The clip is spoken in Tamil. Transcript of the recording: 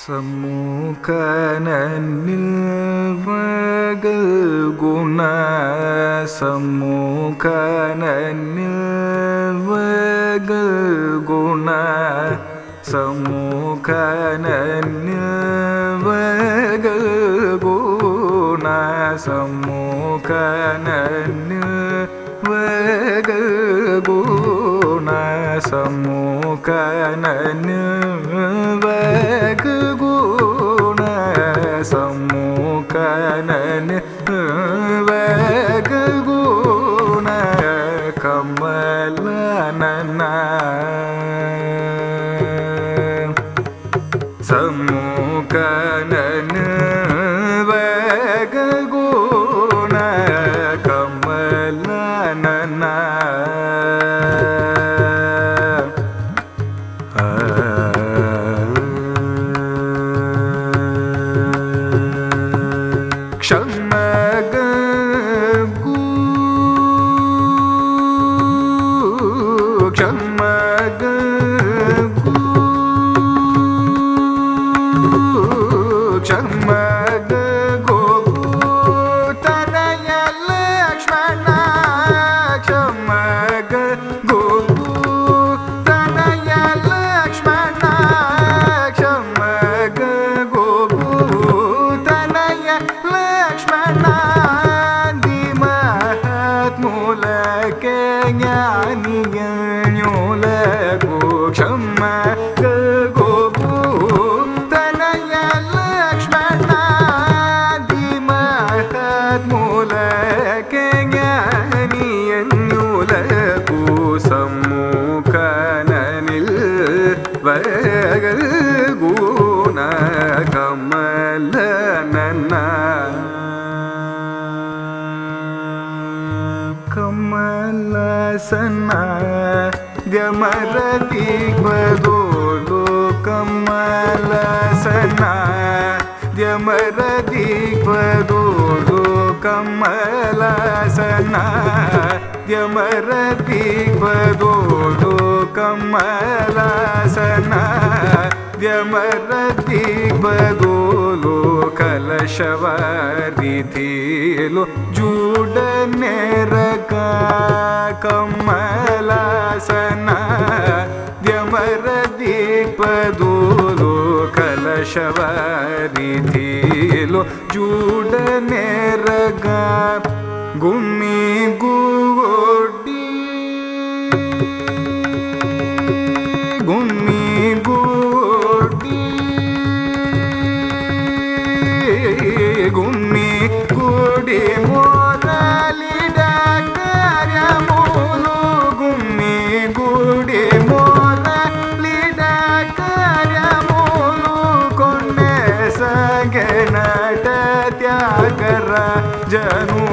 சமூகனில் குண சமூகனில் குண சமூகனில் குண சமூகனில் குண சமூகனில் குண சமூகனில் குண கமலநன சமூகனில் குண கமலநன குண கமலநன கமலசன த்யமரதிக்வதோலோ கமலசன த்யமரதிக்வதோலோ கமலசன த்யமரதிக்வதோலோ கமலசன ದ್ಯಮರದಿಗ್ಬದೋಲೋ ಕಲಶವರಿಧಿಲೋ ಜೂಡನೆರಕ ಕಮಲಾಸನ ದ್ಯಮರದಿಗ್ಬದೋಲೋ ಕಲಶವರಿಧಿಲೋ ಜೂಡನೆರಕ ಗುಮ್ಮಿ ಗುಗೋಡಿ ಗುಮ್ಮಿ ಗುಮ್ಮಿ ಗುಡಿ ಮೋರಲಿಡ ಕಾರ್ಯಮೂಲು ಗುಮ್ಮಿ ಗುಡಿ ಮೋರಲಿಡ ಕಾರ್ಯಮೂಲು ಕೊನ್ನೆ ಸಗನಟ ತ್ಯಾಗರ ಜನು